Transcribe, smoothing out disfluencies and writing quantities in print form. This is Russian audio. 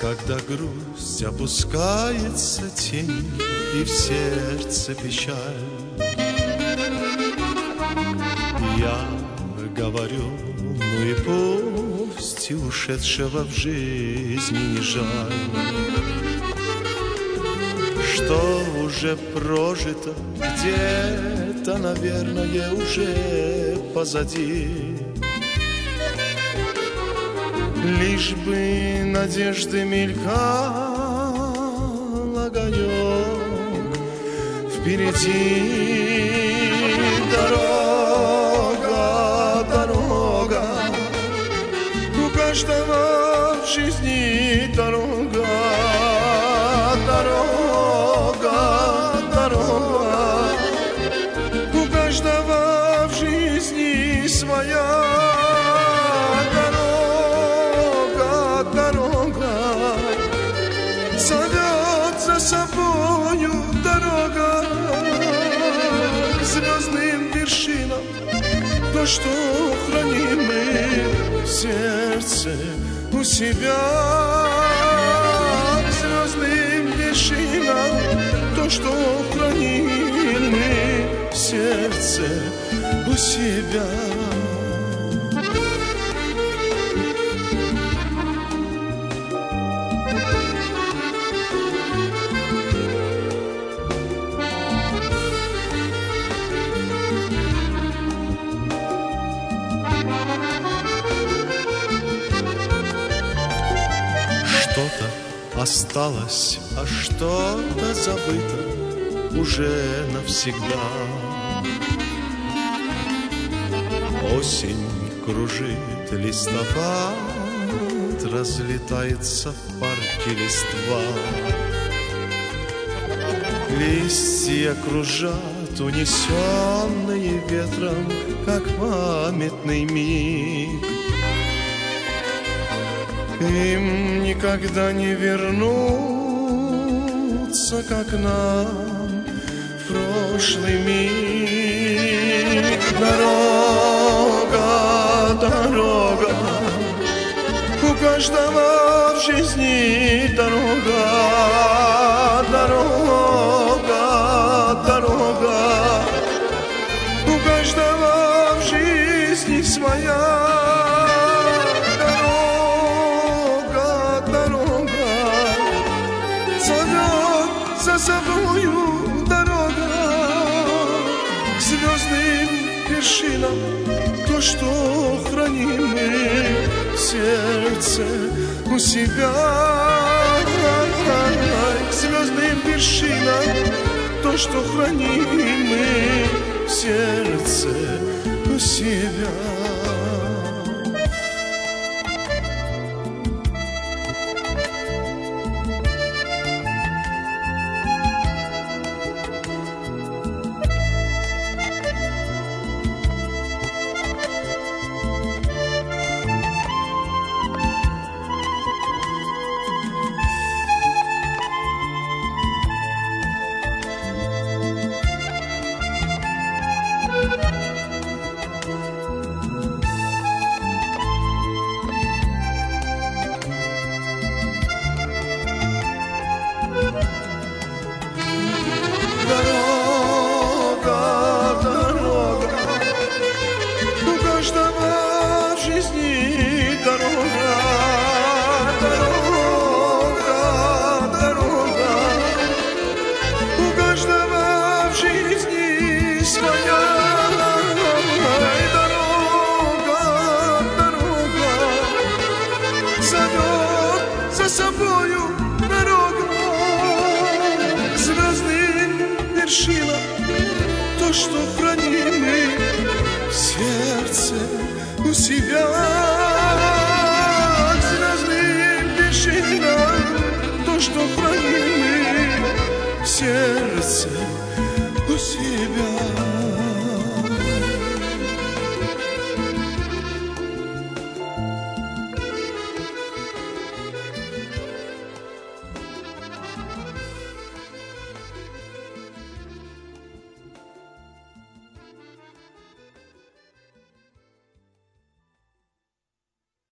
когда грусть опускается тень и в сердце печаль, я говорю, ну и пусть, и ушедшего в жизни не жаль, что уже прожито где-то, наверное, уже позади. Лишь бы надежды мелькал огонек впереди. Дорога, дорога, у каждого в жизни дорога, дорога, дорога, у каждого в жизни своя. Зовет за собою дорога к звездным вершинам, то, что храним мы в сердце у себя. К звездным вершинам, то, что храним мы в сердце у себя. Что-то осталось, а что-то забыто уже навсегда. Осень кружит листопад, разлетается в парке листва. Листья кружат, унесенные ветром, как памятный миг. Им никогда не вернуться, как нам в прошлый миг. Дорога, дорога, у каждого в жизни дорога, дорога, дорога, у каждого в жизни своя. За собою дорога к звездным вершинам, то, что храним мы в сердце у себя. К звездным вершинам, то, что храним мы в сердце у себя. За собою дорога к звездным вершинам, то, что храним мы в сердце у себя.